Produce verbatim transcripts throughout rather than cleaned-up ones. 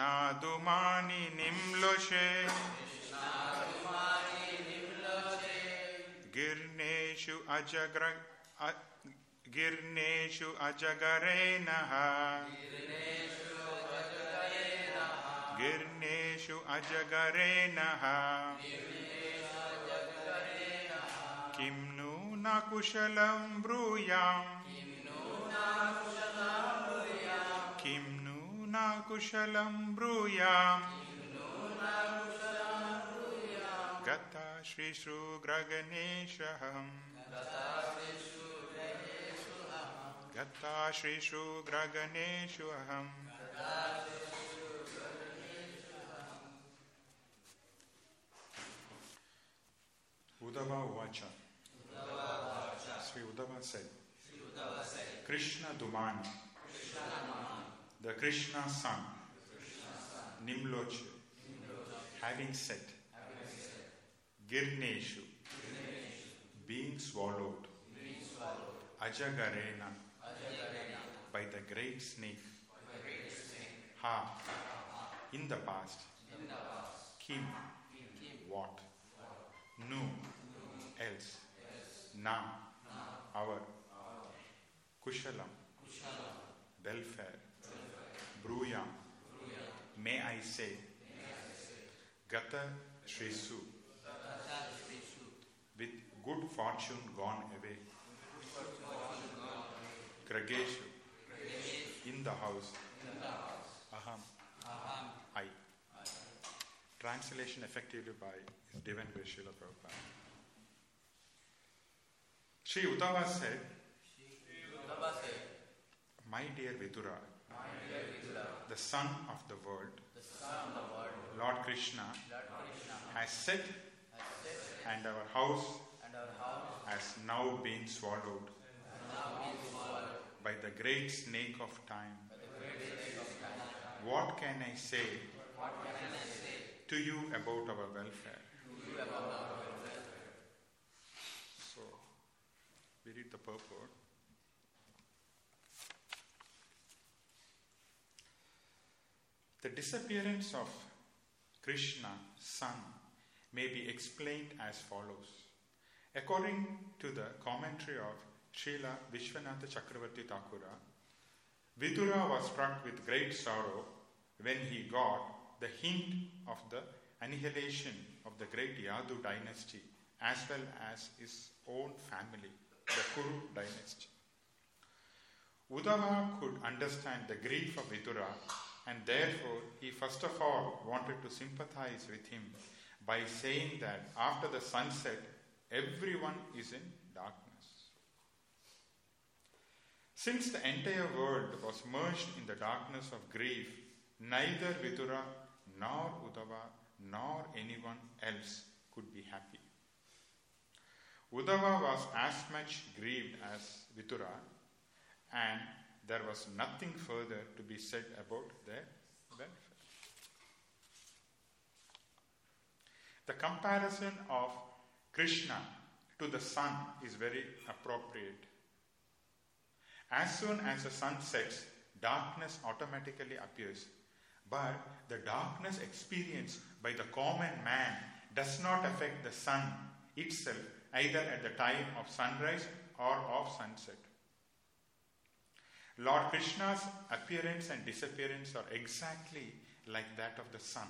Krishna Dumani Nimloshe Girneshu Ajagra Girneshu Ajagarenaha Girneshu Ajagarenaha Kimnu Nakushalam Bruyam Kimnu Nakushalam Bruyam Gata Shri Shugraganeshaham Gata Shri Shugraganeshaham Uddhava Uvacha. Sri Uddhava said, Krishna Dumani, the Krishna son, Nimloche, having said, Girneshu, being swallowed, Ajagarena, by the great snake, Ha, in the past, Kim, what, Nu, else, Na, our, Kushalam, welfare, Bruyam, may I say, Gata Shrisu, with good fortune gone away, Grageshu, in the house, Aham, I. Translation effectively by Divine Grace Srila Prabhupada. Sri Uddhava said, My dear Vidura, the son of the world, Lord Krishna, has set and our house has now been swallowed by the great snake of time. What can I say to you about our welfare? So, we read the purport. The disappearance of Krishna, son, may be explained as follows. According to the commentary of Srila Vishwanatha Chakravarti Thakura, Vidura was struck with great sorrow when he got the hint of the annihilation of the great Yadu dynasty as well as his own family, the Kuru dynasty. Uddhava could understand the grief of Vidura, and therefore he first of all wanted to sympathize with him by saying that after the sunset, everyone is in darkness. Since the entire world was merged in the darkness of grief, neither Vidura nor Uddhava nor anyone else could be happy. Uddhava was as much grieved as Vidura, and there was nothing further to be said about their welfare. The comparison of Krishna to the sun is very appropriate. As soon as the sun sets, darkness automatically appears. But the darkness experienced by the common man does not affect the sun itself, either at the time of sunrise or of sunset. Lord Krishna's appearance and disappearance are exactly like that of the sun.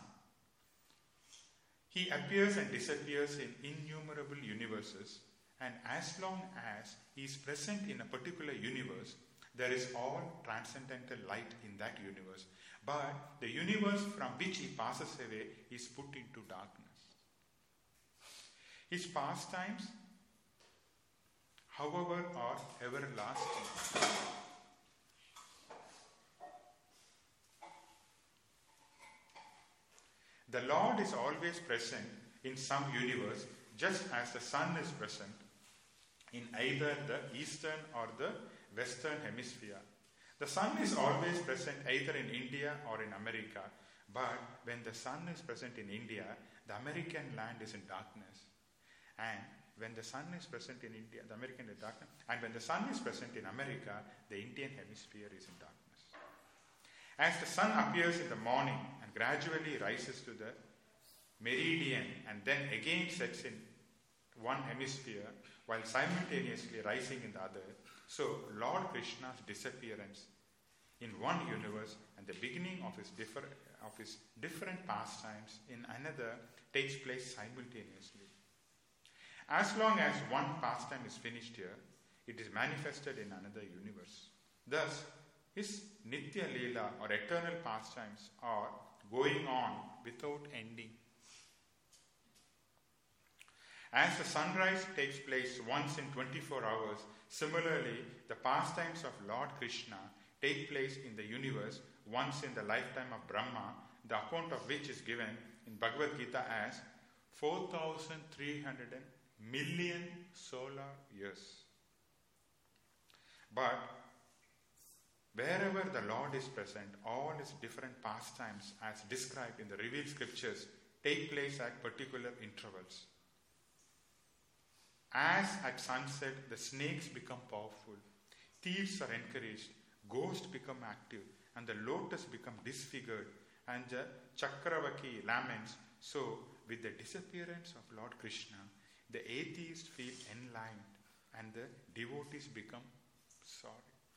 He appears and disappears in innumerable universes, and as long as he is present in a particular universe, there is all transcendental light in that universe. But the universe from which he passes away is put into darkness. His pastimes, however, are everlasting. The Lord is always present in some universe, just as the sun is present in either the eastern or the western hemisphere. The sun is always present either in India or in America, but when the sun is present in India, the American land is in darkness. And when the sun is present in India, the American is darkness. And when the sun is present in America, the Indian hemisphere is in darkness. As the sun appears in the morning and and gradually rises to the meridian and then again sets in one hemisphere while simultaneously rising in the other. So Lord Krishna's disappearance in one universe and the beginning of his, differ, of his different pastimes in another takes place simultaneously. As long as one pastime is finished here, it is manifested in another universe. Thus, his Nitya Leela or eternal pastimes are going on without ending. As the sunrise takes place once in twenty-four hours, similarly, the pastimes of Lord Krishna take place in the universe once in the lifetime of Brahma, the account of which is given in Bhagavad Gita as four thousand three hundred million solar years. But wherever the Lord is present, all his different pastimes as described in the revealed scriptures take place at particular intervals. As at sunset, the snakes become powerful, thieves are encouraged, ghosts become active, and the lotus become disfigured, and the Chakravaki laments. So, with the disappearance of Lord Krishna, the atheists feel enlightened, and the devotees become sorry.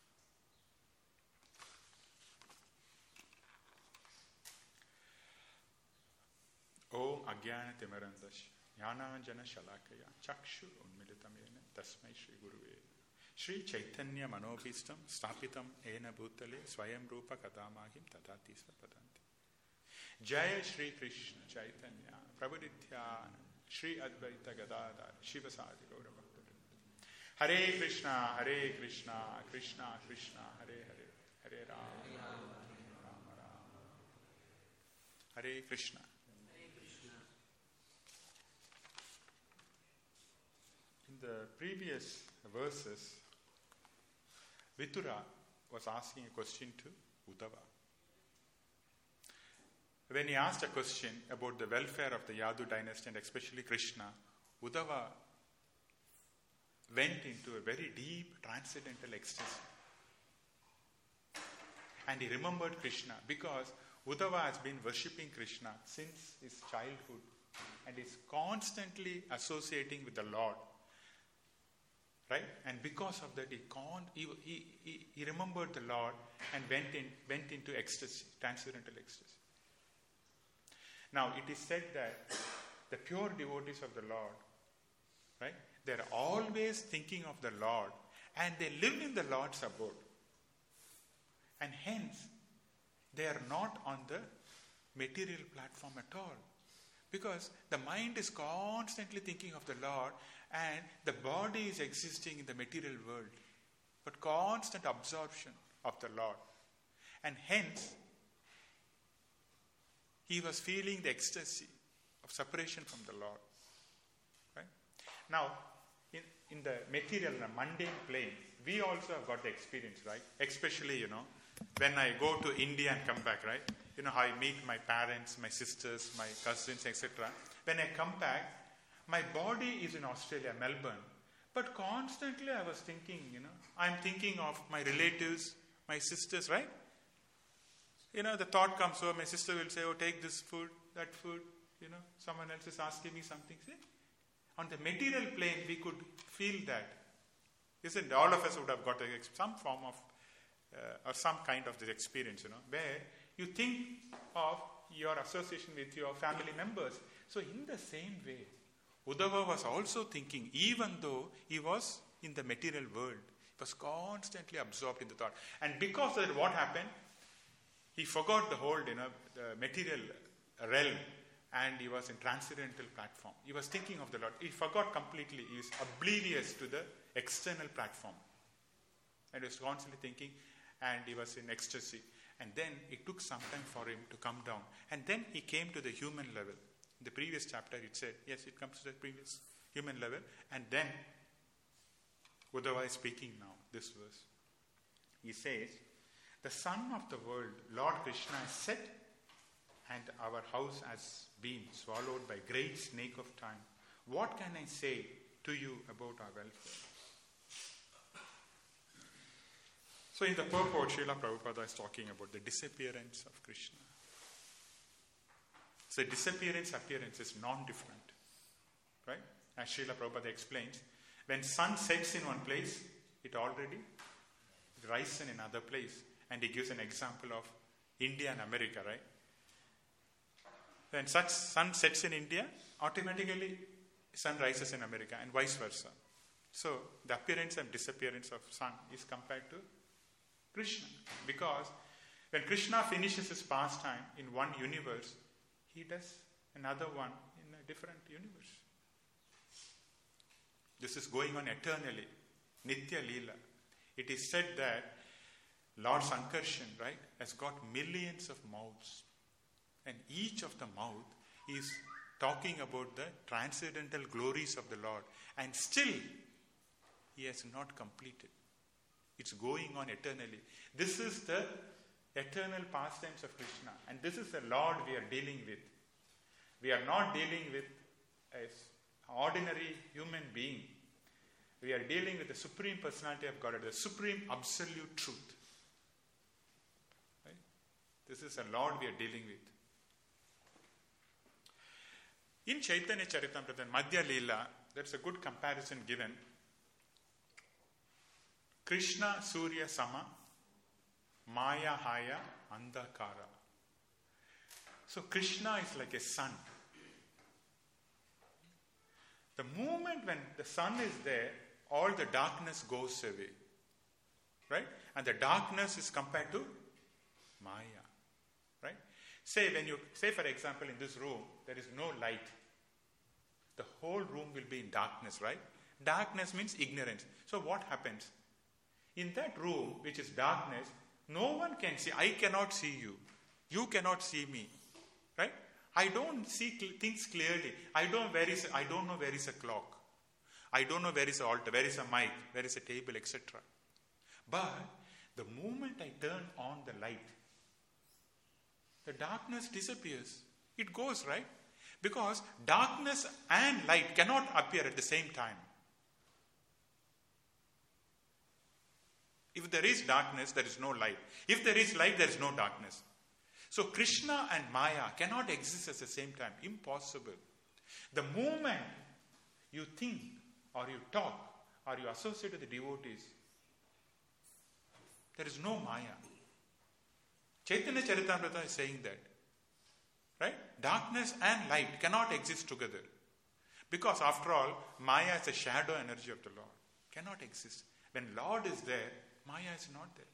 Om Ajnana Timarandash Jnananjana Shalakaya Chakshur Unmilitamena Tasmai Shri Guruve Shri Chaitanya Manobhistam Stapitam Ena Bhutale Swayam Rupa Kadamahim Tatati Svapadanti. Jaya Shri Krishna Chaitanya Prabhudithyana Shri Advaita Gadadhar Shivasadi Gaura Bhakta. Hare Krishna, Hare Krishna, Krishna Krishna, Hare Hare, Hare Rama, Rama Rama. Hare Krishna. In the previous verses, Vitura was asking a question to Uddhava. When he asked a question about the welfare of the Yadu dynasty and especially Krishna, Uddhava went into a very deep transcendental ecstasy. And he remembered Krishna because Uddhava has been worshipping Krishna since his childhood and is constantly associating with the Lord. Right? And because of that, he, con- he, he, he, he remembered the Lord and went in, went into ecstasy, transcendental ecstasy. Now, it is said that the pure devotees of the Lord, right, they're always thinking of the Lord and they live in the Lord's abode. And hence, they are not on the material platform at all. Because the mind is constantly thinking of the Lord and the body is existing in the material world. But constant absorption of the Lord. And hence, he was feeling the ecstasy of separation from the Lord. Right? Now, in, in the material, in the mundane plane, we also have got the experience, right? Especially, you know, when I go to India and come back, right? You know, how I meet my parents, my sisters, my cousins, et cetera. When I come back, my body is in Australia, Melbourne. But constantly I was thinking, you know, I'm thinking of my relatives, my sisters, right? You know, the thought comes over, my sister will say, oh, take this food, that food, you know, someone else is asking me something. See? On the material plane, we could feel that. Isn't it? All of us would have got a, some form of, uh, or some kind of this experience, you know, where you think of your association with your family members. So in the same way, Uddhava was also thinking, even though he was in the material world, he was constantly absorbed in the thought. And because of that, what happened? He forgot the whole, you know, the material realm, and he was in transcendental platform. He was thinking of the Lord. He forgot completely. He was oblivious to the external platform. And he was constantly thinking, and he was in ecstasy. And then it took some time for him to come down. And then he came to the human level. In the previous chapter it said, yes, it comes to the previous human level. And then Uddhava is speaking now, this verse. He says, the sun of the world, Lord Krishna, has set and our house has been swallowed by great snake of time. What can I say to you about our welfare? So in the purport, Srila Prabhupada is talking about the disappearance of Krishna. So disappearance, appearance is non-different. Right? As Srila Prabhupada explains, when sun sets in one place, it already rises in another place. And he gives an example of India and America, right? When such sun sets in India, automatically sun rises in America and vice versa. So the appearance and disappearance of sun is compared to Krishna. Because when Krishna finishes his pastime in one universe, he does another one in a different universe. This is going on eternally. Nitya Leela. It is said that Lord Sankarshan, right, has got millions of mouths. And each of the mouth is talking about the transcendental glories of the Lord. And still, he has not completed. It's going on eternally. This is the eternal pastimes of Krishna. And this is the Lord we are dealing with. We are not dealing with an ordinary human being. We are dealing with the Supreme Personality of God, the Supreme Absolute Truth. Right? This is the Lord we are dealing with. In Chaitanya Charitamrita, Madhya Leela, there's a good comparison given. Krishna Surya Sama, Maya Haya Andhakara. So Krishna is like a sun. The moment when the sun is there, all the darkness goes away. Right? And the darkness is compared to Maya. Right? Say when you say for example in this room there is no light. The whole room will be in darkness, right? Darkness means ignorance. So what happens? In that room which is darkness, no one can see. I cannot see you. You cannot see me. Right? I don't see cl- things clearly. I don't where is I don't know where is a clock. I don't know where is an altar, where is a mic, where is a table, et cetera. But the moment I turn on the light, the darkness disappears. It goes, right? Because darkness and light cannot appear at the same time. If there is darkness, there is no light. If there is light, there is no darkness. So Krishna and Maya cannot exist at the same time. Impossible. The moment you think or you talk or you associate with the devotees, there is no Maya. Chaitanya Charitamrita is saying that. Right? Darkness and light cannot exist together. Because after all, Maya is a shadow energy of the Lord. Cannot exist. When Lord is there, Maya is not there.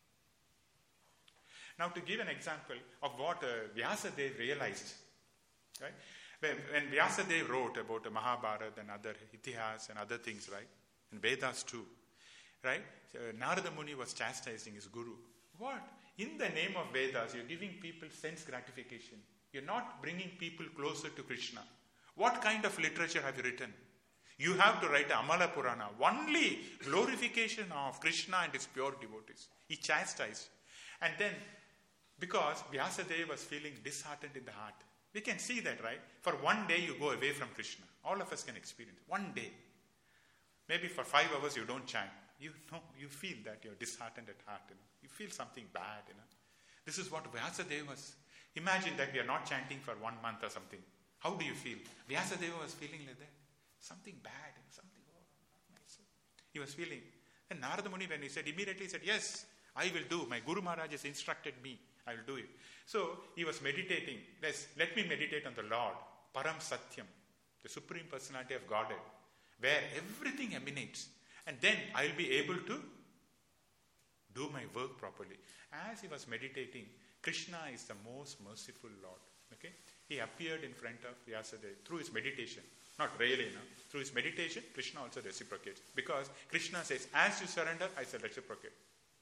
Now to give an example of what uh, Vyasadeva realized. Right? When, when Vyasadeva wrote about the Mahabharata and other Itihas and other things, right? And Vedas too. Right? So, Narada Muni was chastising his guru. What? In the name of Vedas, you're giving people sense gratification. You're not bringing people closer to Krishna. What kind of literature have you written? You have to write Amala Purana. Only glorification of Krishna and his pure devotees. He chastised. And then, because Vyasadeva was feeling disheartened in the heart. We can see that, right? For one day you go away from Krishna. All of us can experience. One day. Maybe for five hours you don't chant. You know, you feel that you're disheartened at heart. You know. You feel something bad. You know. This is what Vyasadeva was. Imagine that we are not chanting for one month or something. How do you feel? Vyasadeva was feeling like that. Something bad. Something oh, not nice. He was feeling. And Narada Muni, when he said, immediately he said, yes, I will do. My Guru Maharaj has instructed me. I will do it. So he was meditating. Let's, let me meditate on the Lord. Param Satyam. The Supreme Personality of Godhead. Where everything emanates. And then I will be able to do my work properly. As he was meditating, Krishna is the most merciful Lord. Okay? He appeared in front of Vyasadeva through his meditation. Not really, no. Through his meditation, Krishna also reciprocates. Because Krishna says, as you surrender, I shall reciprocate.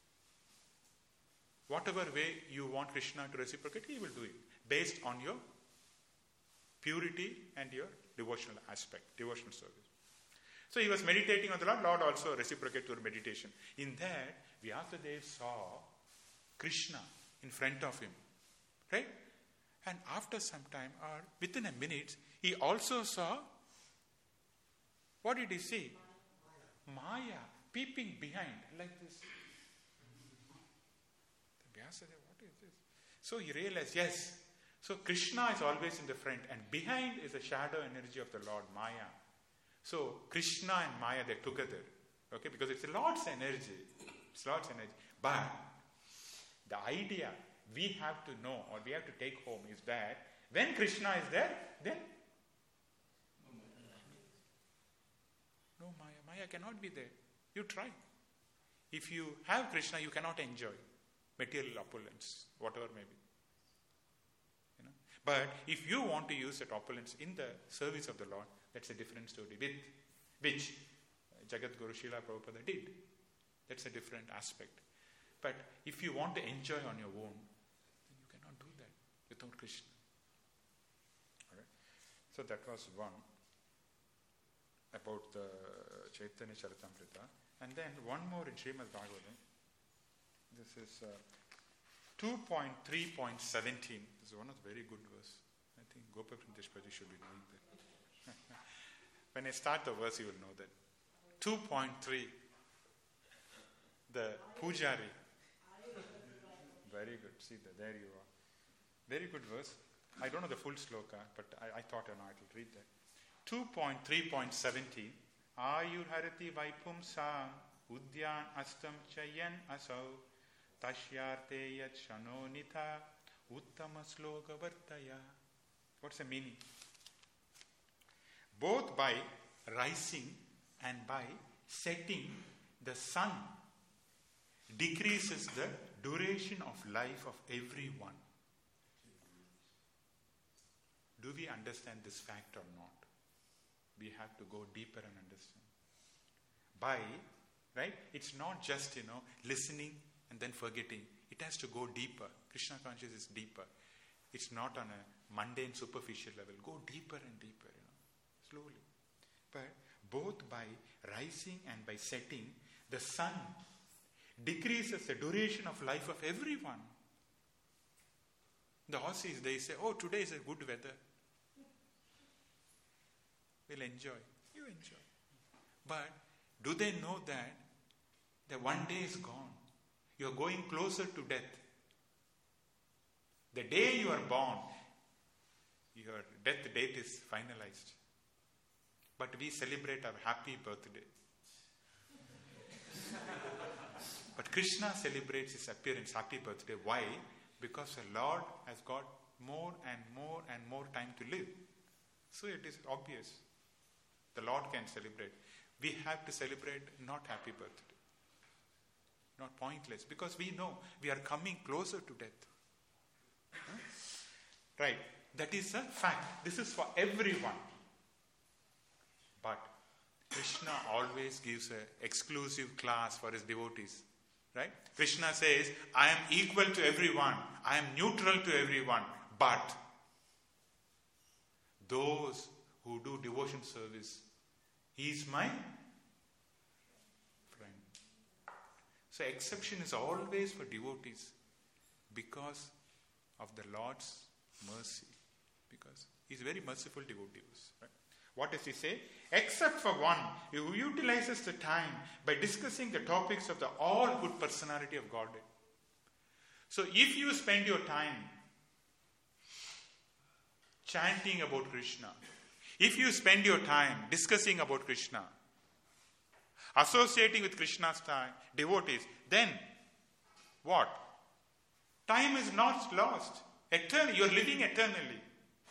Whatever way you want Krishna to reciprocate, he will do it. Based on your purity and your devotional aspect, devotional service. So he was meditating on the Lord. Lord also reciprocated through meditation. In that, Vyasadeva saw Krishna in front of him. Right? And after some time, or within a minute, he also saw, what did he see? Maya peeping behind like this. Vyasadeva, what is this? So he realized, yes, So Krishna is always in the front, and behind is the shadow energy of the Lord, Maya. So Krishna and Maya, they're together. Okay, because it's the Lord's energy. It's Lord's energy. But the idea we have to know, or we have to take home, is that when Krishna is there, then no Maya. Maya cannot be there. You try. If you have Krishna, you cannot enjoy material opulence, whatever may be. You know? But if you want to use that opulence in the service of the Lord, that's a different story, with which Jagat Guru Srila Prabhupada did. That's a different aspect. But if you want to enjoy on your own, then you cannot do that without Krishna. Okay? So that was one about the Chaitanya Charitamrita. And then one more in Srimad Bhagavatam. This is uh, two point three point one seven. This is one of the very good verse. I think Gopaprinta Deshpaji should be knowing that. When I start the verse, you will know that. two point three. The Pujari. Very good. See, that there you are. Very good verse. I don't know the full sloka, but I, I thought, you know, I will read that. two point three point one seven. Ayurharati Vaipumsa Udyan Astam Chayan Asau Tashyarte Yat Shanonita Uttama Sloka Vartaya. What's the meaning? Both by rising and by setting, the sun decreases the duration of life of everyone. Do we understand this fact or not? We have to go deeper and understand. By, right? It's not just, you know, listening and then forgetting. It has to go deeper. Krishna consciousness is deeper. It's not on a mundane, superficial level. Go deeper and deeper, you know, slowly. But both by rising and by setting, the sun decreases the duration of life of everyone. The Aussies, they say, oh, today is a good weather. We'll enjoy. You enjoy. But do they know that the one day is gone? You are going closer to death. The day you are born, your death date is finalized. But we celebrate our happy birthday. But Krishna celebrates his appearance, happy birthday. Why? Because the Lord has got more and more and more time to live. So it is obvious. The Lord can celebrate. We have to celebrate not happy birthday. Not pointless. Because we know we are coming closer to death. Huh? Right. That is a fact. This is for everyone. But Krishna always gives an exclusive class for his devotees. Right? Krishna says, I am equal to everyone. I am neutral to everyone. But those who do devotion service, he is my friend. So exception is always for devotees because of the Lord's mercy. Because he is very merciful devotee. Right? What does he say? Except for one who utilizes the time by discussing the topics of the all-good personality of Godhead. So if you spend your time chanting about Krishna, if you spend your time discussing about Krishna, associating with Krishna's time, devotees, then what? Time is not lost. Eternal, you are living eternally.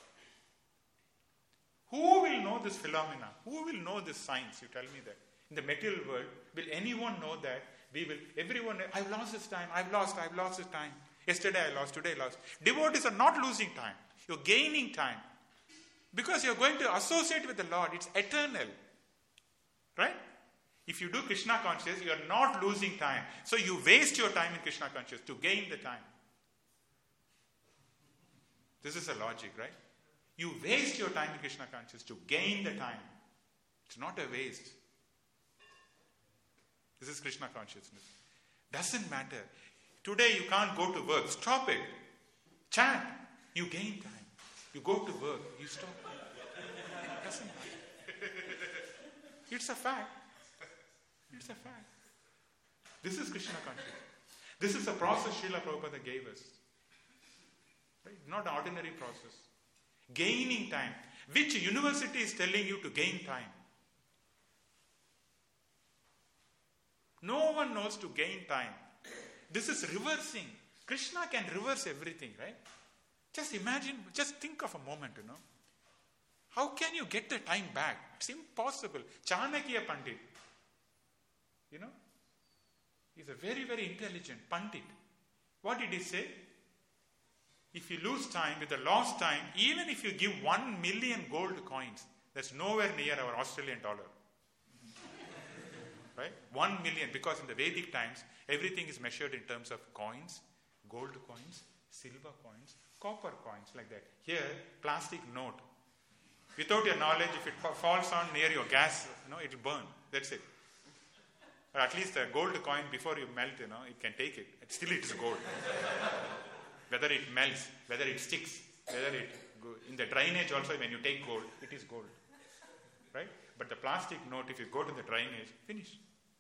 Who will know this phenomena? Who will know this science? You tell me that. In the material world, will anyone know that? We will, everyone, I've lost this time, I've lost, I've lost this time. Yesterday I lost, today I lost. Devotees are not losing time. You're gaining time. Because you're going to associate with the Lord. It's eternal. Right? If you do Krishna consciousness, you're not losing time. So you waste your time in Krishna consciousness to gain the time. This is a logic, right? You waste your time in Krishna consciousness to gain the time. It's not a waste. This is Krishna consciousness. Doesn't matter. Today you can't go to work. Stop it. Chant. You gain time. You go to work. You stop. It doesn't matter. It's a fact. It's a fact. This is Krishna consciousness. This is a process Srila Prabhupada gave us. Right? Not an ordinary process. Gaining time. Which university is telling you to gain time? No one knows to gain time. This is reversing. Krishna can reverse everything, right? Just imagine, just think of a moment, you know. How can you get the time back? It's impossible. Chanakya Pandit, you know, he's a very, very intelligent Pandit. What did he say? If you lose time with the lost time, even if you give one million gold coins, that's nowhere near our Australian dollar. Right? One million, because in the Vedic times, everything is measured in terms of coins, gold coins, silver coins, copper coins, like that. Here, plastic note. Without your knowledge, if it falls on near your gas, you know, it will burn. That's it. Or at least a gold coin, before you melt, you know, it can take it. Still it is gold. Whether it melts, whether it sticks, whether it, in the drainage also, when you take gold, it is gold. Right? But the plastic note, if you go to the drainage, finish.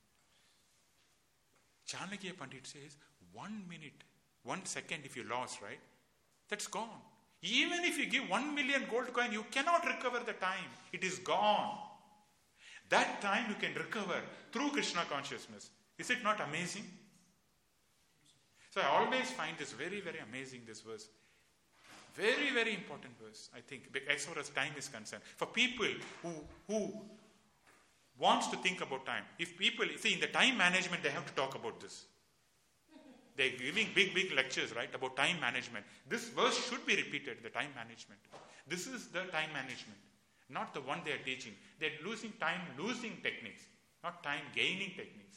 Chanakya Pandit says, one minute, one second if you lost, right? That's gone. Even if you give one million gold coin, you cannot recover the time. It is gone. That time you can recover through Krishna consciousness. Is it not amazing? So I always find this very, very amazing, this verse. Very, very important verse, I think, as far as time is concerned. For people who, who wants to think about time. If people, see, in the time management, they have to talk about this. They're giving big, big lectures, right, about time management. This verse should be repeated, the time management. This is the time management, not the one they are teaching. They're losing time, losing techniques, not time gaining techniques.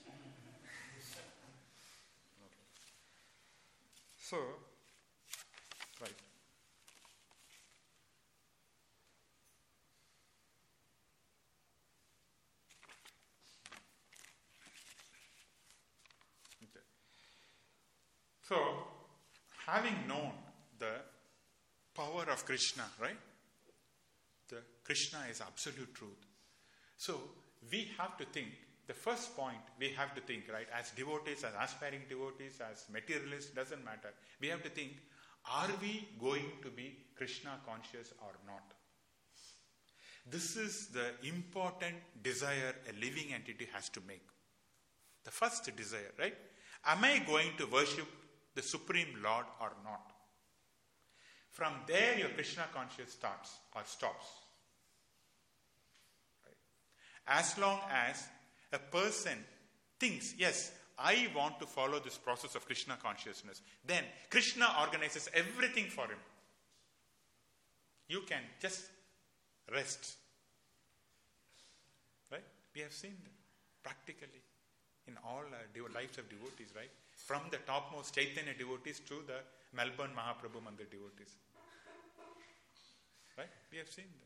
So, right. Okay. So, having known the power of Krishna, right? The Krishna is absolute truth. So, we have to think, the first point we have to think, right, as devotees, as aspiring devotees, as materialists, doesn't matter. We have to think, are we going to be Krishna conscious or not? This is the important desire a living entity has to make. The first desire, right? Am I going to worship the Supreme Lord or not? From there your Krishna conscious starts or stops. Right? As long as a person thinks, yes, I want to follow this process of Krishna consciousness, then Krishna organizes everything for him. You can just rest. Right? We have seen that practically in all uh, dev- lives of devotees, right? From the topmost Chaitanya devotees to the Melbourne Mahaprabhu Mandir devotees. Right? We have seen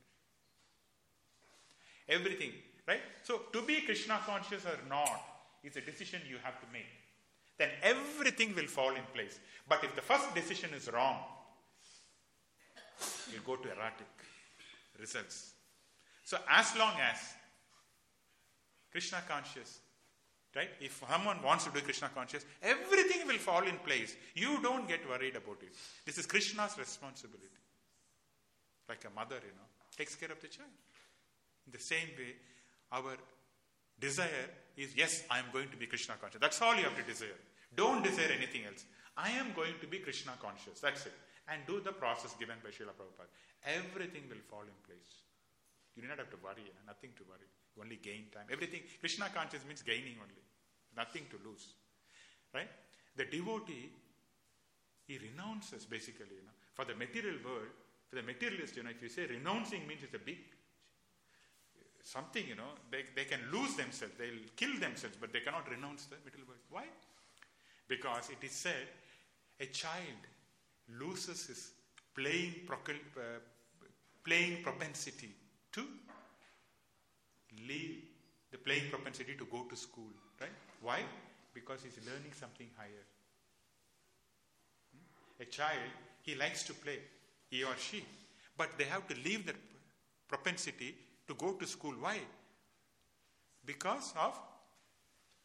that. Everything. Right? So, to be Krishna conscious or not is a decision you have to make. Then everything will fall in place. But if the first decision is wrong, you'll go to erratic results. So, as long as Krishna conscious, right? If someone wants to do Krishna conscious, everything will fall in place. You don't get worried about it. This is Krishna's responsibility. Like a mother, you know, takes care of the child. In the same way, our desire is, yes, I am going to be Krishna conscious. That's all you have to desire. Don't desire anything else. I am going to be Krishna conscious. That's it. And do the process given by Srila Prabhupada. Everything will fall in place. You do not have to worry. You know, nothing to worry. You only gain time. Everything, Krishna conscious means gaining only. Nothing to lose. Right? The devotee, he renounces basically. You know, for the material world, for the materialist, you know, if you say renouncing means it's a big something, you know, they, they can lose themselves, they'll kill themselves, but they cannot renounce the material world. Why? Because it is said, a child loses his playing, procul- uh, playing propensity to leave the playing propensity to go to school, right? Why? Because he's learning something higher. Hmm? A child, he likes to play, he or she, but they have to leave that propensity to go to school. Why? Because of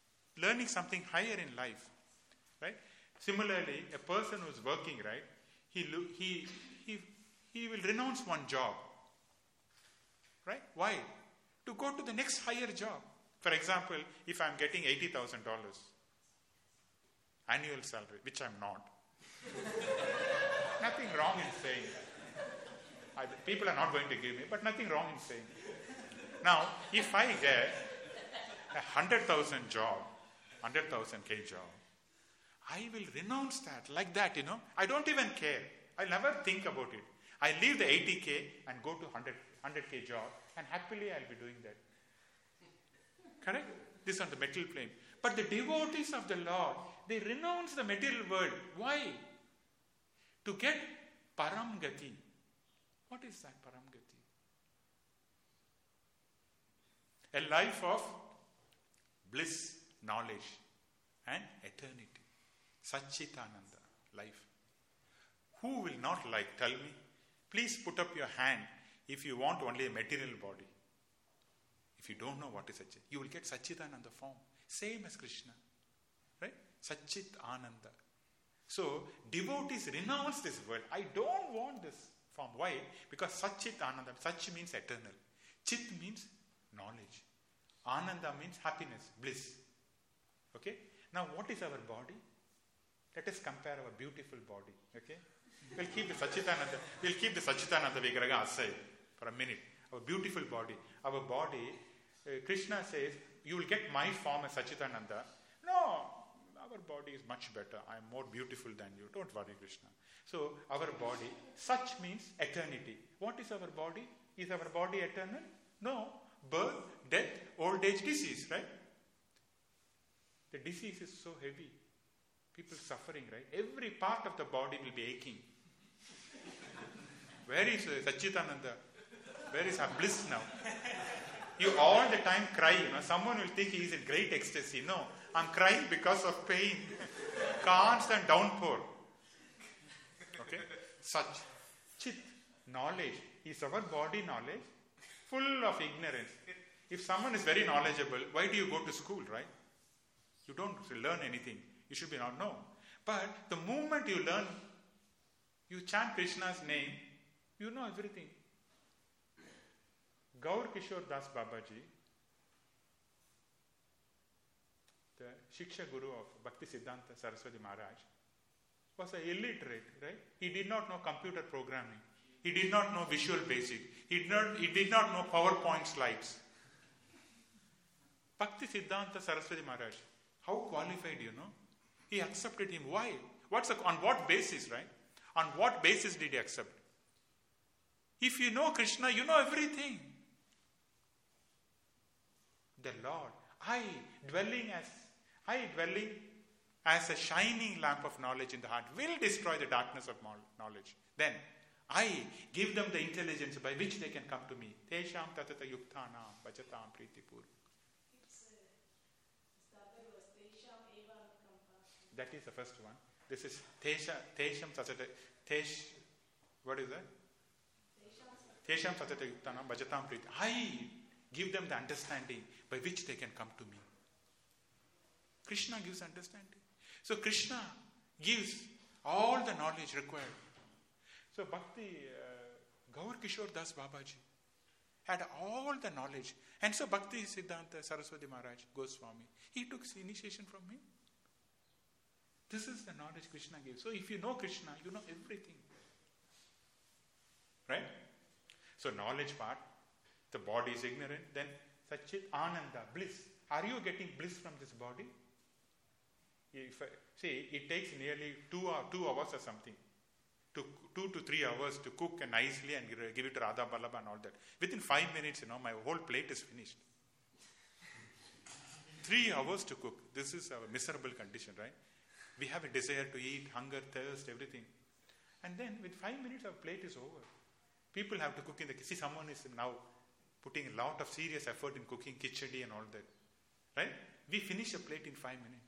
learning something higher in life. Right? Similarly, a person who is working, right, he, lo- he, he, he will renounce one job. Right? Why? To go to the next higher job. For example, if I'm getting eighty thousand dollars annual salary, which I'm not. Nothing wrong in saying that. I, people are not going to give me, but nothing wrong in saying. Now, if I get a one hundred thousand job, one hundred thousand K job, I will renounce that like that, you know. I don't even care. I'll never think about it. I leave the eighty K and go to one hundred K job, and happily I'll be doing that. Correct? This is on the material plane. But the devotees of the Lord, they renounce the material world. Why? To get Param Gati. What is that Param Gati? A life of bliss, knowledge, and eternity. Satchitananda life. Who will not like? Tell me. Please put up your hand if you want only a material body. If you don't know what is Satchit, you will get Satchitananda form. Same as Krishna. Right? Satchit Ananda. So, devotees renounce this world. I don't want this form. Why? Because Satchit Ananda, Sach means eternal. Chit means knowledge. Ananda means happiness, bliss. Okay? Now, what is our body? Let us compare our beautiful body. Okay? We'll keep the Satchitananda, we'll keep the Satchitananda Vigraha aside for a minute. Our beautiful body. Our body, uh, Krishna says, you will get my form as Satchitananda. No, our body is much better. I am more beautiful than you. Don't worry, Krishna. So, our body, such means eternity. What is our body? Is our body eternal? No. Birth, death, old age, disease, right? The disease is so heavy. People suffering, right? Every part of the body will be aching. Where is uh, Satchitananda? Where is our bliss now? You all the time cry, you know. Someone will think he is in great ecstasy. No, I'm crying because of pain. Constant downpour. Okay? Such. Chit, knowledge. Is our body knowledge? Full of ignorance. If someone is very knowledgeable, why do you go to school, right? You don't learn anything. You should be not know. But the moment you learn, you chant Krishna's name, you know everything. Gaur Kishore Das Babaji, the Shiksha Guru of Bhakti Siddhanta Saraswati Maharaj, was an illiterate, right? He did not know computer programming. He did not know Visual Basic. He did not, he did not know PowerPoint slides. Bhakti Siddhanta Saraswati Maharaj, how qualified, you know? He accepted him. Why? What's the, on what basis, right? On what basis did he accept? If you know Krishna, you know everything. The Lord, I dwelling as I dwelling as a shining lamp of knowledge in the heart will destroy the darkness of knowledge. Then I give them the intelligence by which they can come to me. Tesham tatata yuktanam bhajatam pritipur. That is the first one. This is Tesha, Tesham tatata Tesh. What is that? Tesham tatata yuktanam bhajatam pritipur. I give them the understanding by which they can come to me. Krishna gives understanding. So Krishna gives all the knowledge required. So Bhakti, uh, Gaur Kishore Das Babaji had all the knowledge. And so Bhakti Siddhanta Saraswati Maharaj Goswami, he took initiation from him. This is the knowledge Krishna gives. So if you know Krishna, you know everything. Right? So knowledge part, the body is ignorant, then Satchit Ananda, bliss. Are you getting bliss from this body? If I, see, it takes nearly two, or, two hours or something. To, two to three hours to cook and nicely and give it to Radha Ballabha and all that. Within five minutes, you know, my whole plate is finished. Three hours to cook. This is a miserable condition, right? We have a desire to eat, hunger, thirst, everything. And then with five minutes, our plate is over. People have to cook in the kitchen. See, someone is now putting a lot of serious effort in cooking khichdi and all that. Right? We finish a plate in five minutes.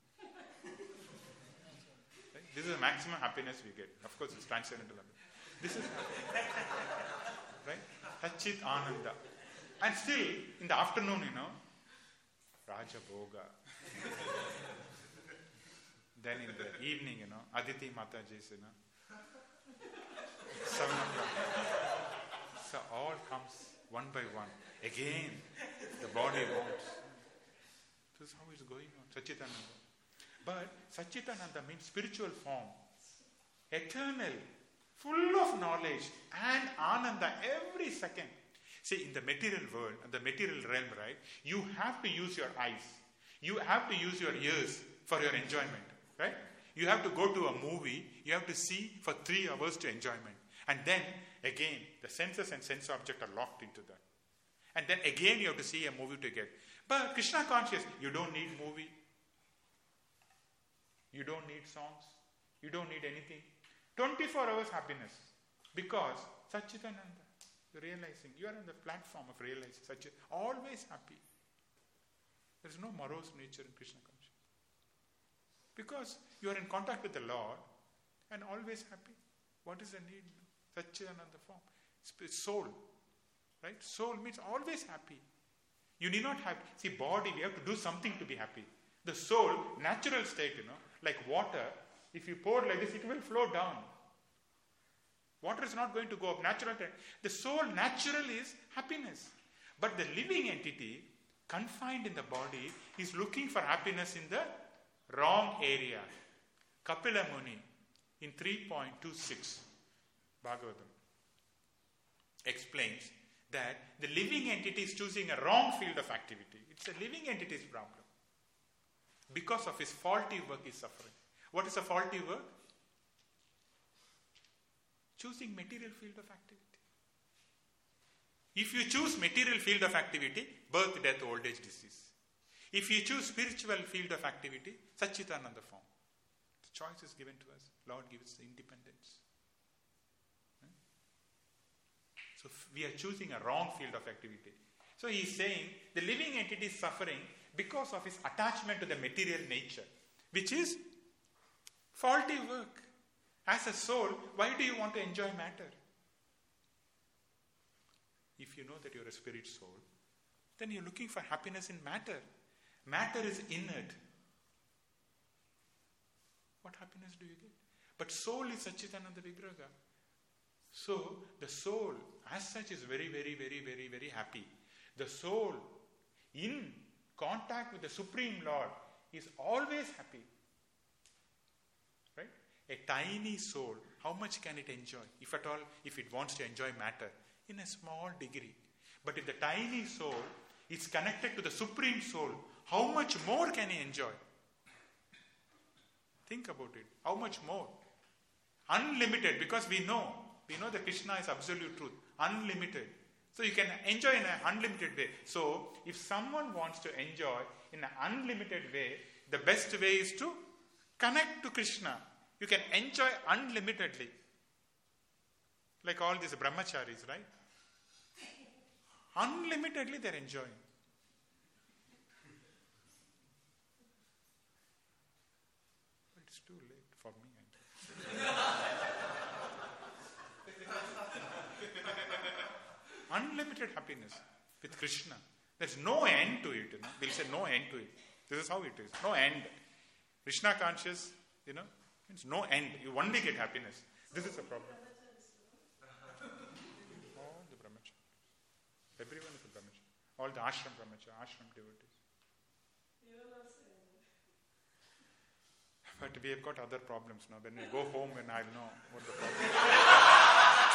Right? This is the maximum happiness we get. Of course, it's transcendental. This is right? Satchit Ananda. And still, in the afternoon, you know, Raja Bhoga. Then in the evening, you know, Aditi Mataji's, you know, seven o'clock. So all comes one by one. Again, the body wants. This is how it's going on. Satchitananda. But Satchitananda means spiritual form. Eternal. Full of knowledge and ananda every second. See, in the material world, in the material realm, right, you have to use your eyes. You have to use your ears for your enjoyment, right? You have to go to a movie, you have to see for three hours to enjoyment. And then, again, the senses and sense object are locked into that. And then again you have to see a movie to get. But Krishna conscious, you don't need movie. You don't need songs. You don't need anything. twenty-four hours happiness. Because Satchitananda, you're realizing, you are on the platform of realizing, Satchit, always happy. There is no morose nature in Krishna consciousness. Because you are in contact with the Lord and always happy. What is the need? Satchitananda form. Soul. Right? Soul means always happy. You need not have, see, body, we have to do something to be happy. The soul, natural state, you know, like water, if you pour like this, it will flow down. Water is not going to go up. Natural. The soul, natural is happiness. But the living entity, confined in the body, is looking for happiness in the wrong area. Kapila Muni, in three point two six, Bhagavatam, explains that the living entity is choosing a wrong field of activity. It's a living entity's problem. Because of his faulty work, he is suffering. What is a faulty work? Choosing material field of activity. If you choose material field of activity, birth, death, old age, disease. If you choose spiritual field of activity, Satchitananda form. The choice is given to us. Lord gives the independence. So we are choosing a wrong field of activity. So he is saying the living entity is suffering because of his attachment to the material nature, which is faulty work. As a soul, why do you want to enjoy matter? If you know that you are a spirit soul, then you are looking for happiness in matter. Matter is inert. What happiness do you get? But soul is Satchitananda Vigraha. So, the soul as such is very, very, very, very, very happy. The soul in contact with the Supreme Lord is always happy. Right? A tiny soul, how much can it enjoy? If at all, if it wants to enjoy matter, in a small degree. But if the tiny soul is connected to the Supreme Soul, how much more can he enjoy? Think about it. How much more? Unlimited, because we know. We know that Krishna is absolute truth. Unlimited. So you can enjoy in an unlimited way. So, if someone wants to enjoy in an unlimited way, the best way is to connect to Krishna. You can enjoy unlimitedly. Like all these brahmacharis, right? Unlimitedly they are enjoying. It's too late for me. Unlimited happiness with Krishna. There's no end to it. You know? We'll say no end to it. This is how it is. No end. Krishna conscious, you know, means no end. You only get happiness. This is the problem. All the brahmacharis. Everyone is a brahmachari. All the ashram brahmachari, ashram devotees. But we have got other problems now. When we go home, and I'll know what the problem is.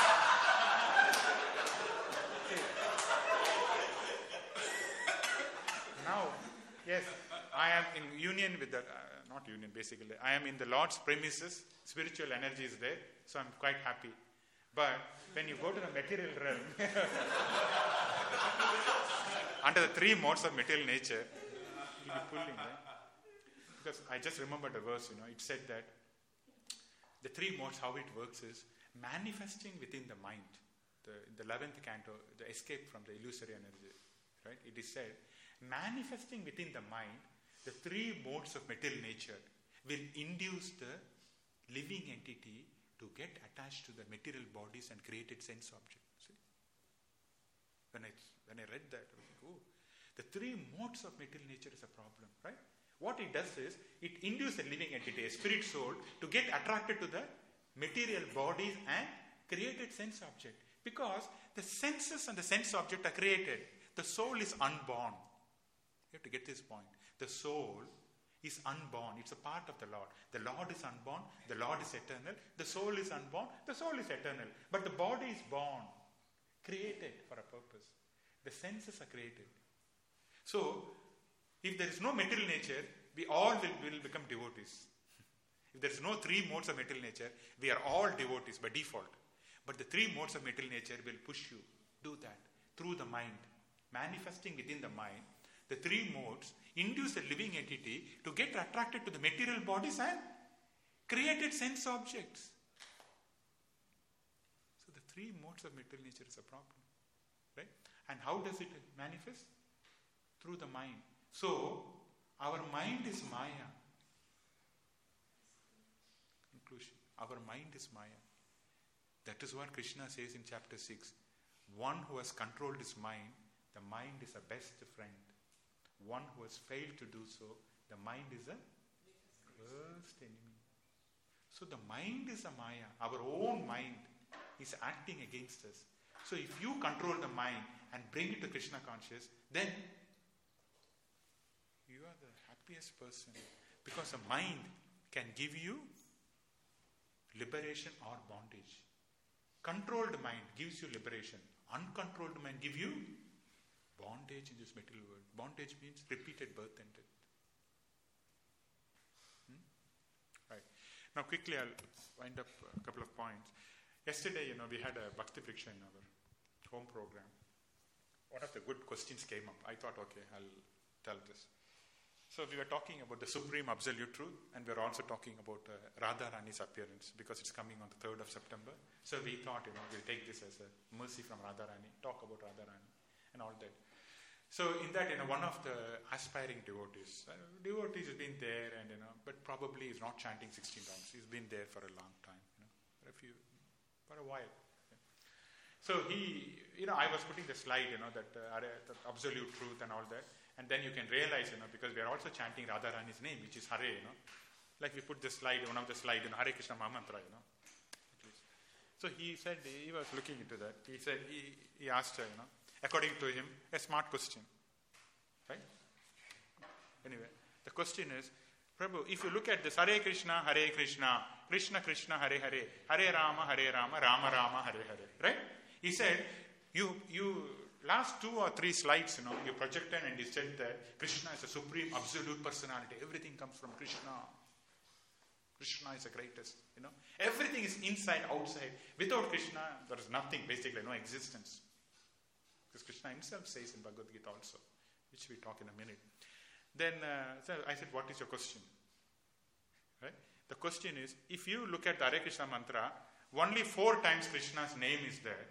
Now, yes, I am in union with the, uh, not union basically, I am in the Lord's premises, spiritual energy is there, so I'm quite happy. But when you go to the material realm, under the three modes of material nature, you'll be pulling, right? Because I just remembered a verse, you know, it said that the three modes, how it works is manifesting within the mind. The, in the eleventh canto, the escape from the illusory energy, right? It is said, manifesting within the mind, the three modes of material nature will induce the living entity to get attached to the material bodies and create its sense object. See? When I, when I read that, I was like, oh, the three modes of material nature is a problem, right? What it does is, it induces a living entity, a spirit soul, to get attracted to the material bodies and Created sense object. Because the senses and the sense object are created. The soul is unborn. You have to get this point. The soul is unborn. It's a part of the Lord. The Lord is unborn. The Lord is eternal. The soul is unborn. The soul is eternal. But the body is born. Created for a purpose. The senses are created. So, if there is no material nature, we all will, will become devotees. If there is no three modes of material nature, we are all devotees by default. But the three modes of material nature will push you. Do that. Through the mind. Manifesting within the mind. The three modes induce the living entity to get attracted to the material bodies and created sense objects. So the three modes of material nature is a problem. Right? And how does it manifest? Through the mind. So, our mind is Maya. Conclusion. Our mind is Maya. That is what Krishna says in chapter six. One who has controlled his mind, the mind is a best friend. One who has failed to do so, the mind is a worst enemy. So the mind is a Maya. Our own mind is acting against us. So if you control the mind and bring it to Krishna conscious, then you are the happiest person. Because the mind can give you liberation or bondage. Controlled mind gives you liberation. Uncontrolled mind gives you bondage in this material world. Bondage means repeated birth and death. Hmm? Right. Now quickly I'll wind up a couple of points. Yesterday, you know, we had a Bhakti Vriksha in our home program. One of the good questions came up. I thought, okay, I'll tell this. So we were talking about the supreme absolute truth, and we were also talking about uh, Radharani's appearance, because it's coming on the third of September. So we thought, you know, we'll take this as a mercy from Radharani, talk about Radharani and all that. So in that, you know, one of the aspiring devotees, uh, devotees has been there, and you know, but probably is not chanting sixteen rounds. He's been there for a long time, you know, for a few, for a while. Yeah. So he, you know, I was putting the slide, you know, that, uh, that absolute truth and all that. And then you can realize, you know, because we are also chanting Radharani's name, which is Hare, you know. Like we put the slide, one of the slide, you know, Hare Krishna Mahamantra, you know. So he said, he was looking into that. He said, he, he asked her, you know, according to him, a smart question. Right? Anyway, the question is, Prabhu, if you look at this, Hare Krishna, Hare Krishna, Krishna Krishna, Hare Hare, Hare Rama, Hare Rama, Rama Rama, Hare Hare. Right? He said, you, you, last two or three slides, you know, you projected and you said that Krishna is a supreme absolute personality. Everything comes from Krishna. Krishna is the greatest, you know. Everything is inside, outside. Without Krishna, there is nothing, basically, no existence. Because Krishna himself says in Bhagavad Gita also, which we'll talk in a minute. Then uh, so I said, what is your question? Right? The question is, if you look at the Hare Krishna mantra, only four times Krishna's name is there.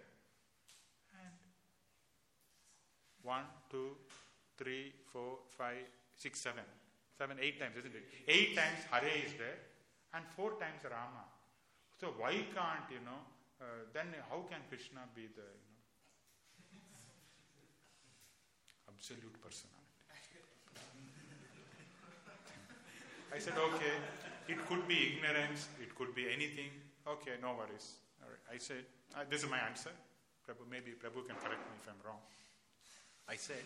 One, two, three, four, five, six, seven. Seven, eight times, isn't it? Eight times Hare is there and four times Rama. So why can't, you know, uh, then how can Krishna be the, you know, absolute personality? I said, okay, it could be ignorance, it could be anything. Okay, no worries. All right. I said, uh, this is my answer. Prabhu, maybe Prabhu can correct me if I'm wrong. I said,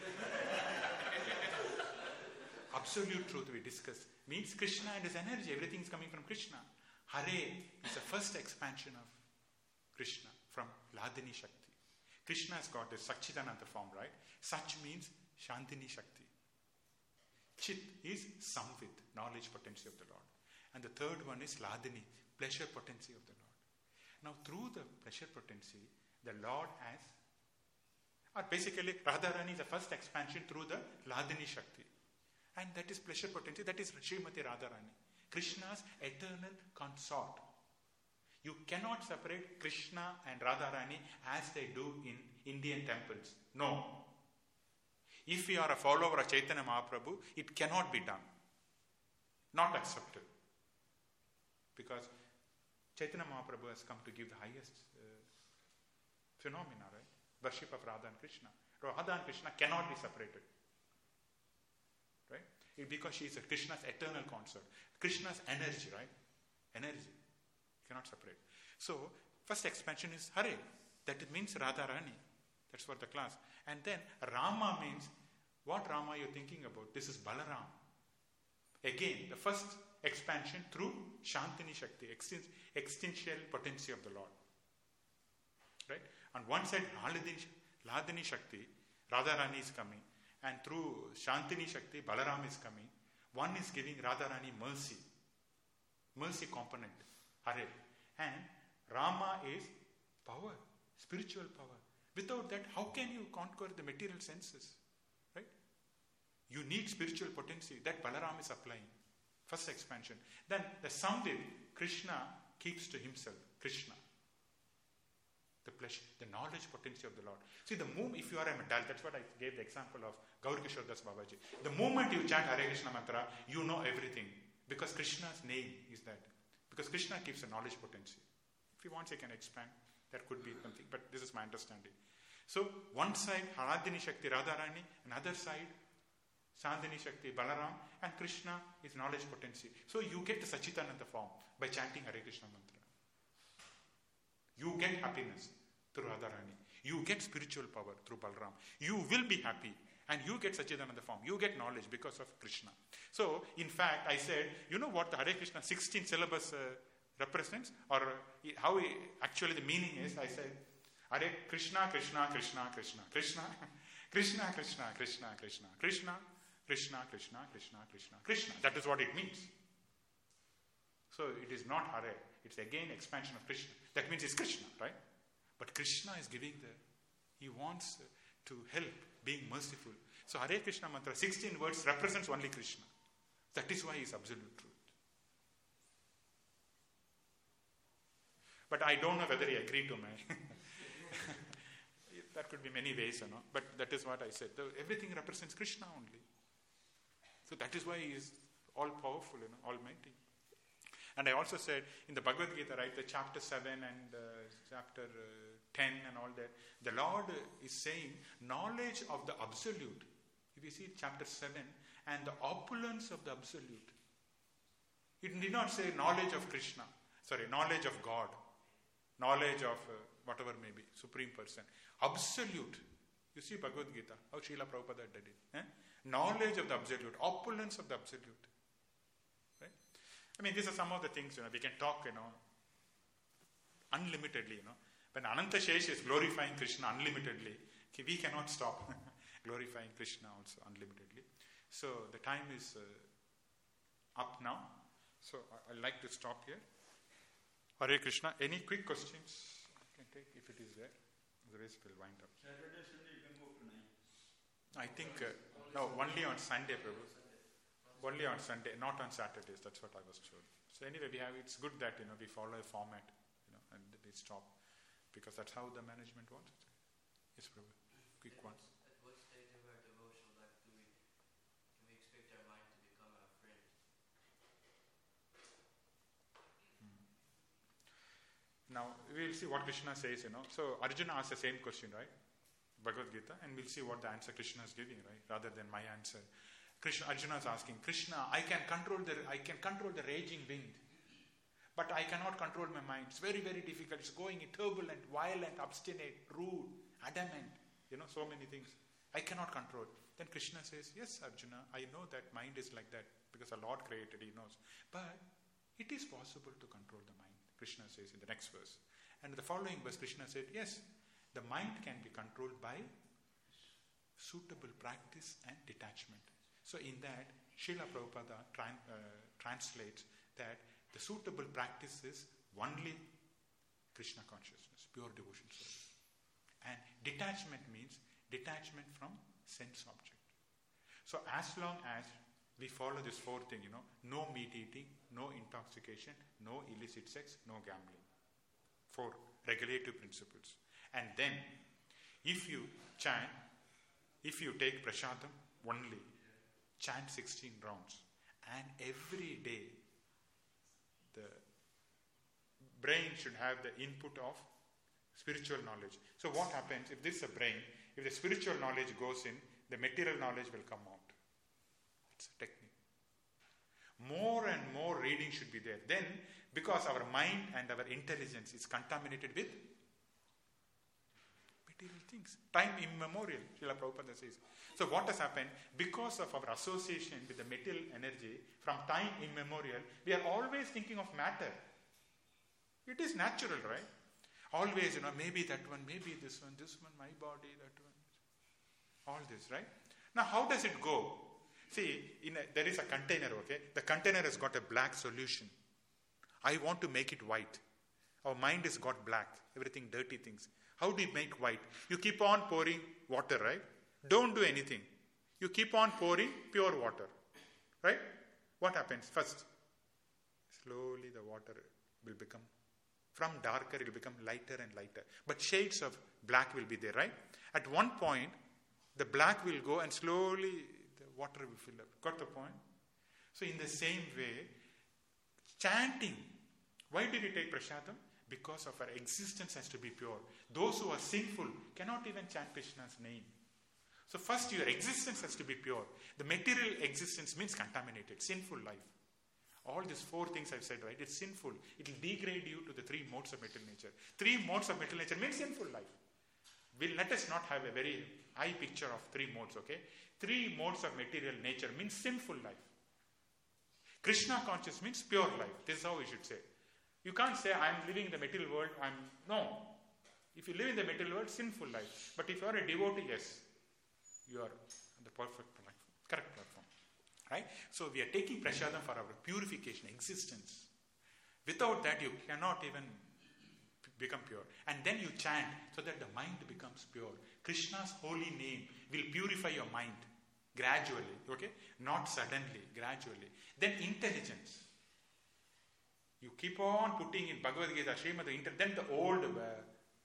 absolute truth we discussed means Krishna and his energy. Everything is coming from Krishna. Hare is the first expansion of Krishna from Ladini Shakti. Krishna has got this Satchidananda form, right? Sach means Shantini Shakti. Chit is Samvit, knowledge potency of the Lord. And the third one is Ladini, pleasure potency of the Lord. Now through the pleasure potency, the Lord has, or basically Radharani is the first expansion through the Ladini Shakti. And that is pleasure potency, that is Srimati Radharani. Krishna's eternal consort. You cannot separate Krishna and Radharani as they do in Indian temples. No. If you are a follower of Chaitanya Mahaprabhu, it cannot be done. Not accepted. Because Chaitanya Mahaprabhu has come to give the highest uh, phenomena, right? Worship of Radha and Krishna. Radha and Krishna cannot be separated. Right? It, because she is a Krishna's eternal consort. Krishna's energy, right? Energy. You cannot separate. So, first expansion is Hare. That means Radharani. That's for the class. And then Rama means, what Rama you're thinking about? This is Balaram. Again, the first expansion through Shantini Shakti, existential potency of the Lord. Right? On one side, Ladini Shakti, Radharani is coming. And through Shantini Shakti, Balaram is coming. One is giving Radharani mercy. Mercy component. Hare. And Rama is power. Spiritual power. Without that, how can you conquer the material senses? Right? You need spiritual potency. That Balaram is applying. First expansion. Then the Samvid, Krishna keeps to himself. Krishna. The pleasure, the knowledge potency of the Lord. See, the moment, if you are a medal, that's what I gave the example of Gaur Kishore Das Babaji. The moment you chant Hare Krishna mantra, you know everything. Because Krishna's name is that. Because Krishna keeps a knowledge potency. If he wants, he can expand. That could be something, but this is my understanding. So, one side, Haradini Shakti, Radharani, another side, Sandhini Shakti, Balaram, and Krishna is knowledge potency. So, you get the Sachitananda form by chanting Hare Krishna mantra. You get happiness through Radharani. You get spiritual power through Balaram. You will be happy and you get Sachidananda form. You get knowledge because of Krishna. So, in fact, I said, you know what the Hare Krishna sixteen syllabus uh, represents? Or uh, how it, actually the meaning is, I said, Hare Krishna, Krishna, Krishna, Krishna, Krishna, Krishna, Krishna, Krishna, Krishna, Krishna, Krishna, Krishna, Krishna, Krishna, Krishna. That is what it means. So, it is not Hare. It's again expansion of Krishna. That means it's Krishna, right? But Krishna is giving the, he wants to help, being merciful. So Hare Krishna mantra, sixteen words represents only Krishna. That is why he is absolute truth. But I don't know whether he agreed to my... That could be many ways, you know. But that is what I said. The, everything represents Krishna only. So that is why he is all powerful, you know, almighty. And I also said in the Bhagavad Gita, right, the chapter seven and uh, chapter uh, ten and all that, the Lord is saying knowledge of the absolute. If you see chapter seven, and the opulence of the absolute. It did not say knowledge of Krishna, sorry, knowledge of God, knowledge of uh, whatever may be, Supreme Person. Absolute. You see Bhagavad Gita, how Srila Prabhupada did it. Eh? Knowledge of the absolute, opulence of the absolute. Right? I mean, these are some of the things, you know, we can talk, you know, unlimitedly, you know. When Ananta Shesh is glorifying Krishna unlimitedly, we cannot stop glorifying Krishna also unlimitedly. So the time is uh, up now. So I, I'd like to stop here. Hare Krishna. Any quick questions I can take if it is there? Otherwise we'll wind up. Saturday, Sunday you can go to nine. I think, uh, no, only on Sunday, Prabhu. Only on Sunday, not on Saturdays. That's what I was told. So anyway, we have. It's good that, you know, we follow a format, you know, and we stop, because that's how the management wants it. Yes, Prabhu. Quick one. At what stage of our devotional life do we can we expect our mind to become our friend? Hmm. Now we'll see what Krishna says. You know, so Arjuna asked the same question, right? Bhagavad Gita, and we'll see what the answer Krishna is giving, right? Rather than my answer. Krishna, Arjuna is asking, Krishna, I can control the I can control the raging wind, but I cannot control my mind. It's very, very difficult. It's going turbulent, violent, obstinate, rude, adamant. You know, so many things. I cannot control. Then Krishna says, yes, Arjuna, I know that mind is like that because the Lord created, he knows. But it is possible to control the mind, Krishna says in the next verse. And in the following verse, Krishna said, yes, the mind can be controlled by suitable practice and detachment. So in that, Srila Prabhupada tran- uh, translates that the suitable practice is only Krishna consciousness, pure devotion service. And detachment means detachment from sense object. So as long as we follow this fourth thing, you know, no meat eating, no intoxication, no illicit sex, no gambling. Four regulative principles. And then, if you chant, if you take prasadam only, chant sixteen rounds, and every day the brain should have the input of spiritual knowledge. So what happens if this is a brain, if the spiritual knowledge goes in, the material knowledge will come out. It's a technique. More and more reading should be there. Then, because our mind and our intelligence is contaminated with material things. Time immemorial, Srila Prabhupada says. So what has happened? Because of our association with the material energy, from time immemorial, we are always thinking of matter. It is natural, right? Always, you know, maybe that one, maybe this one, this one, my body, that one. All this, right? Now, how does it go? See, in a, there is a container, okay? The container has got a black solution. I want to make it white. Our mind has got black, everything dirty things. How do you make white? You keep on pouring water, right? Don't do anything. You keep on pouring pure water, right? What happens? First, slowly the water will become, from darker it will become lighter and lighter. But shades of black will be there, right? At one point, the black will go and slowly the water will fill up. Got the point? So in the same way, chanting. Why did we take prasadam? Because of our existence has to be pure. Those who are sinful cannot even chant Krishna's name. So first your existence has to be pure. The material existence means contaminated, sinful life. All these four things I've said, right? It's sinful. It will degrade you to the three modes of material nature. Three modes of material nature means sinful life. We'll, let us not have a very high picture of three modes, okay? Three modes of material nature means sinful life. Krishna conscious means pure life. This is how we should say. You can't say, I'm living in the material world, I'm... No. If you live in the material world, sinful life. But if you are a devotee, yes, you are on the perfect platform, correct platform. Right? So we are taking prasadam for our purification, existence. Without that, you cannot even become pure. And then you chant so that the mind becomes pure. Krishna's holy name will purify your mind gradually, okay? Not suddenly, gradually. Then intelligence. You keep on putting in Bhagavad Gita, Srimad, then the old uh,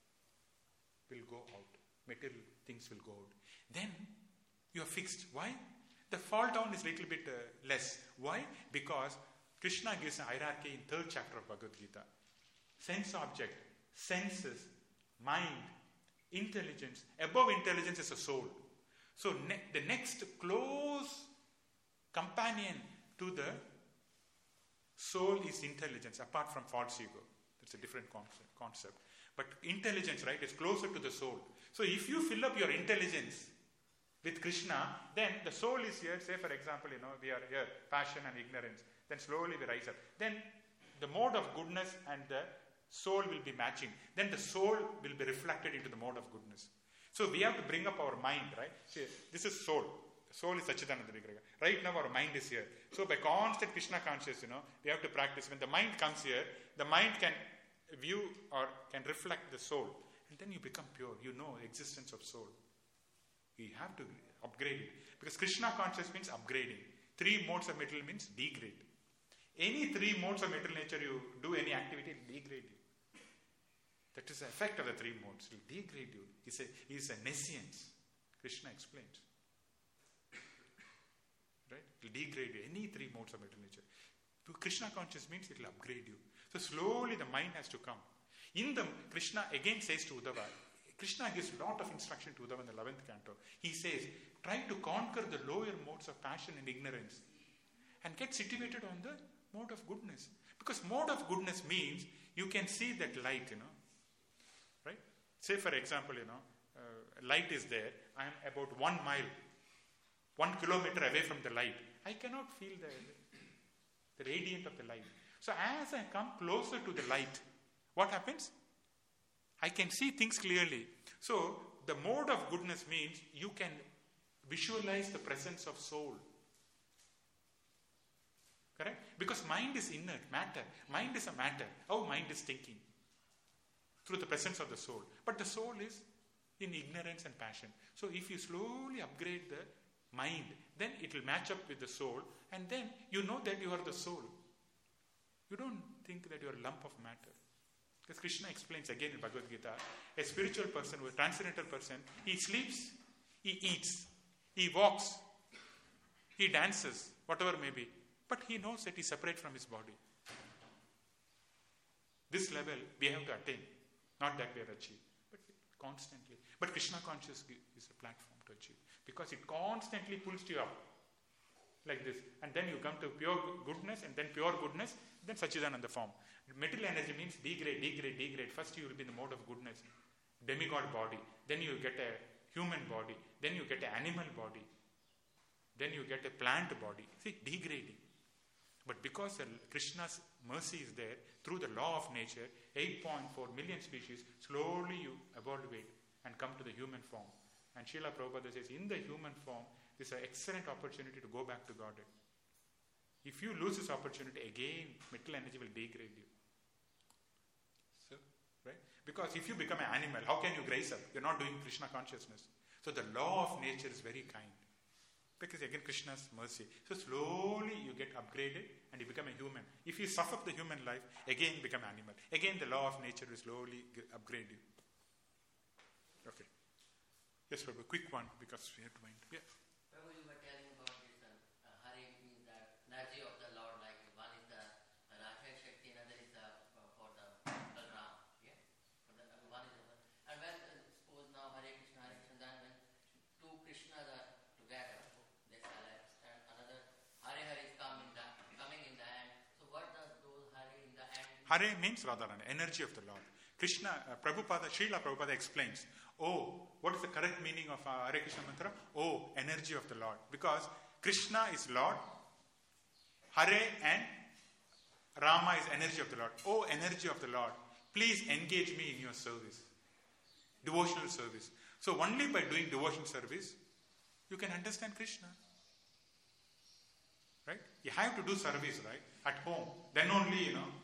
will go out. Material things will go out. Then you are fixed. Why? The fall down is little bit uh, less. Why? Because Krishna gives an hierarchy in third chapter of Bhagavad Gita. Sense object, senses, mind, intelligence. Above intelligence is a soul. So ne- the next close companion to the soul is intelligence, apart from false ego. That's a different concept. concept. But intelligence, right, is closer to the soul. So if you fill up your intelligence with Krishna, then the soul is here. Say for example, you know, we are here, passion and ignorance. Then slowly we rise up. Then the mode of goodness and the soul will be matching. Then the soul will be reflected into the mode of goodness. So we have to bring up our mind, right? See, this is soul. The soul is Sachidananda Vigraha. Right now our mind is here. So by constant Krishna consciousness, you know, we have to practice. When the mind comes here, the mind can view or can reflect the soul. And then you become pure. You know the existence of soul. You have to upgrade it. Because Krishna consciousness means upgrading. Three modes of material means degrade. Any three modes of material nature, you do any activity, it will degrade you. That is the effect of the three modes. It will degrade you. It's a, it's a nescience. Krishna explains. Right? It will degrade you. Any three modes of material nature. To Krishna consciousness means it will upgrade you. So slowly the mind has to come. In the Krishna again says to Uddhava, Krishna gives a lot of instruction to Uddhava in the eleventh canto. He says, try to conquer the lower modes of passion and ignorance and get situated on the mode of goodness. Because mode of goodness means you can see that light, you know. Right? Say for example, you know, uh, light is there. I am about one mile, one kilometer away from the light. I cannot feel the, the radiant of the light. So as I come closer to the light, what happens? I can see things clearly. So the mode of goodness means you can visualize the presence of soul. Correct? Because mind is inert, matter. Mind is a matter. Our mind is thinking through the presence of the soul. But the soul is in ignorance and passion. So if you slowly upgrade the mind, then it will match up with the soul, and then you know that you are the soul. You don't think that you are a lump of matter. Because Krishna explains again in Bhagavad Gita, a spiritual person, a transcendental person, he sleeps, he eats, he walks, he dances, whatever may be. But he knows that he is separate from his body. This level we have to attain, not that we have achieved, but constantly. But Krishna consciousness is a platform to achieve, because it constantly pulls you up. like this. And then you come to pure goodness, and then pure goodness, then Sachidananda form. Material energy means degrade, degrade, degrade. First you will be in the mode of goodness, demigod body. Then you get a human body. Then you get an animal body. Then you get a plant body. See, degrading. But because Krishna's mercy is there, through the law of nature, eight point four million species, slowly you evaluate and come to the human form. And Srila Prabhupada says, in the human form, this is an excellent opportunity to go back to Godhead. If you lose this opportunity, again, material energy will degrade you. So, right? Because if you become an animal, how can you grace up? You're not doing Krishna consciousness. So the law of nature is very kind. Because again, Krishna's mercy. So slowly you get upgraded and you become a human. If you suffer the human life, again become animal. Again, the law of nature will slowly upgrade you. Okay. Yes, Prabhu, quick one because we have to mind. Yes. Prabhu, you were telling about this uh, uh, Hare means the energy of the Lord, like one is the uh, Raja Shakti, another is the uh, for the Balram. Yeah? For the, uh, one is the, and when uh, suppose now Hare Krishna, Hare Krishna, then when two Krishnas are together, they collapse, and another Hare Hare is coming, the, coming in the end. So what does those Hare in the end? Hare means Radharani, energy of the Lord. Krishna, uh, Prabhupada, Srila Prabhupada explains, oh, what is the correct meaning of uh, Hare Krishna mantra? Oh, energy of the Lord. Because Krishna is Lord, Hare and Rama is energy of the Lord. Oh, energy of the Lord, please engage me in your service. Devotional service. So only by doing devotional service, you can understand Krishna. Right? You have to do service, right? At home. Then only, you know,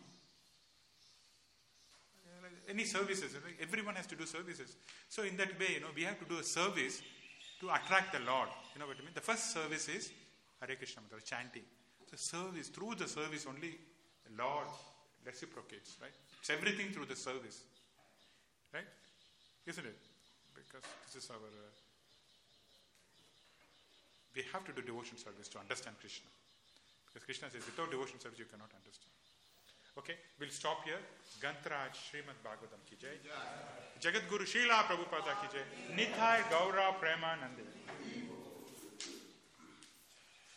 any services, right? Everyone has to do services. So in that way, you know, we have to do a service to attract the Lord. You know what I mean? The first service is Hare Krishna mantra, chanting. So service, through the service only the Lord reciprocates, right? It's everything through the service. Right? Isn't it? Because this is our... Uh, we have to do devotion service to understand Krishna. Because Krishna says, without devotion service you cannot understand. Okay, we'll stop here. Gantraj Srimad Bhagavatam ki jai. Jagat Guru Srila Prabhupada ki jai. Nithai Gaura Premanande.